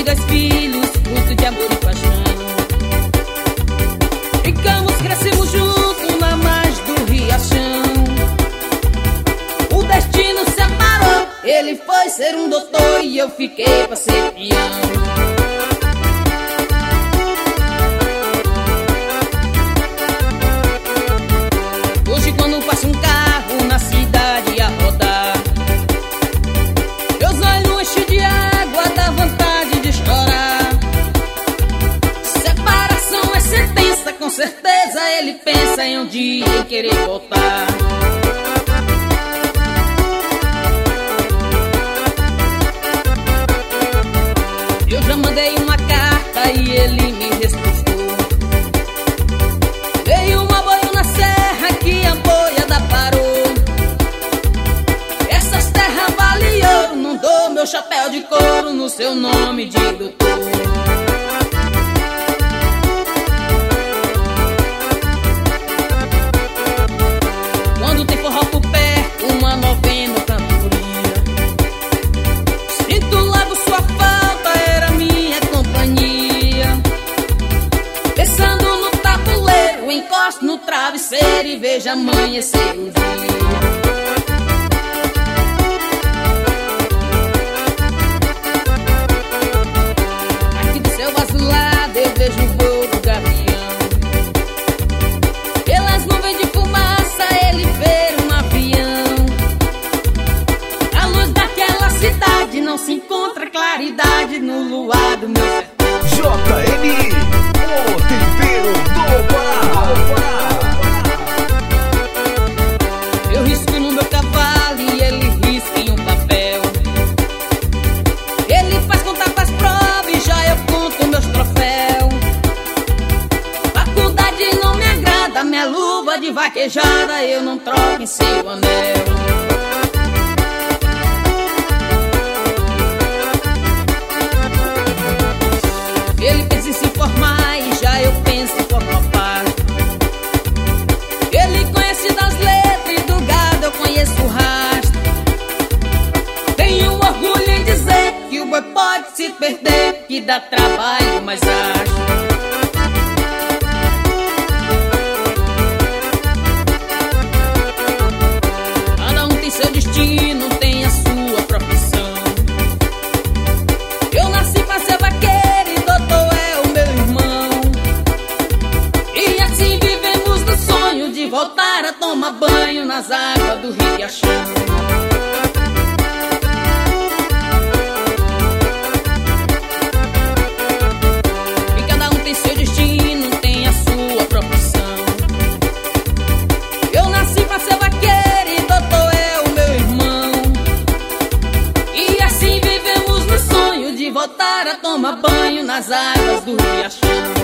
2 filhos, fruto de amor e paixão. Ficamos, crescemos juntos na margem do riachão. O destino separou, ele foi ser um doutor e eu fiquei pra ser peão. Hoje quando passa um carro na cidade a rodar, meus olhos enchem de água, dá vontade de chorar. Separação é sentença, com certeza ele pensa em um dia em querer voltar. Eu já mandei uma carta e ele me respostou. Veio um aboio na serra que a boiada parou. Essas terras valem ouro, não dou meu chapéu de couro no seu nome de doutor. Quando tem forró por perto, uma novena cantoria, sinto logo sua falta, era minha companhia. Pensando no tabuleiro, encosto no travesseiro e vejo amanhecer o dia. Aqui do céu azulado eu vejo o voo do gavião. Pelas nuvens de fumaça ele vê um avião. A luz daquela cidade não se encontra claridade no luar do meu sertão. JM, o tempero do Pará. Eu risco no meu cavalo e ele risca em um papel. Ele faz contar, faz prova e já eu conto meus troféus. Faculdade não me agrada, minha luva de vaquejada eu não troco em seu anel. Ele pensa em se formar e já eu penso em formar parte. Ele conhece das letras e do gado eu conheço o rastro. Tenho orgulho em dizer que o boi pode se perder, que dá trabalho, mas acho. Cada um tem seu destino, tem a sua profissão. Eu nasci pra ser vaqueiro e doutor é o meu irmão. E assim vivemos no sonho de voltar a tomar banho nas águas do riachão. E cada um tem seu destino, tem a sua profissão. Eu nasci pra ser vaqueiro e doutor é o meu irmão. E assim vivemos no sonho de voltar a tomar banho nas águas do riachão.